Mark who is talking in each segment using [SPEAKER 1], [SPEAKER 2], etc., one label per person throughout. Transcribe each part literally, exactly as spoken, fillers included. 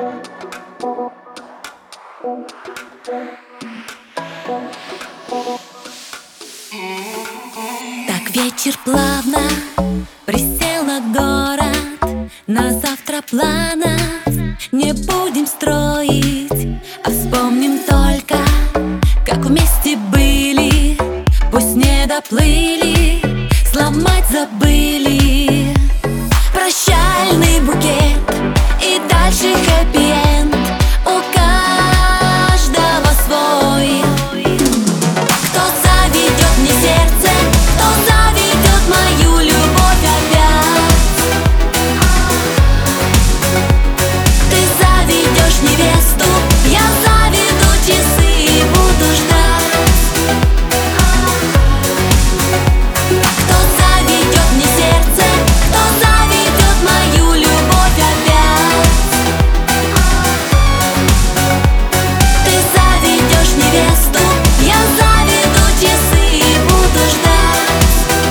[SPEAKER 1] Так вечер плавно присел на город. На завтра планов не будем строить, а вспомним только, как вместе были. Пусть не доплыли, сломать забыли. Прощальный букет и дальше хэппи-энд. У каждого свой. Кто заведет мне сердце, кто заведет мою любовь опять. Ты заведешь невесту, я заведу часы и буду ждать. Кто заведет мне сердце, кто заведет мою любовь опять. Ты заведешь невесту, я заведу часы и буду ждать.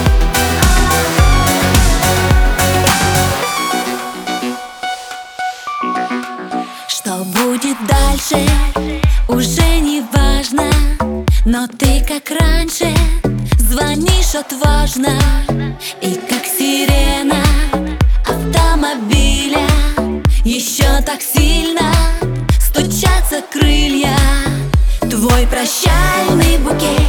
[SPEAKER 1] Что будет дальше, уже не важно, но ты, как раньше, звонишь отважно. И как сирена автомобиля еще так сильно стучатся крылья. Твой прощальный букет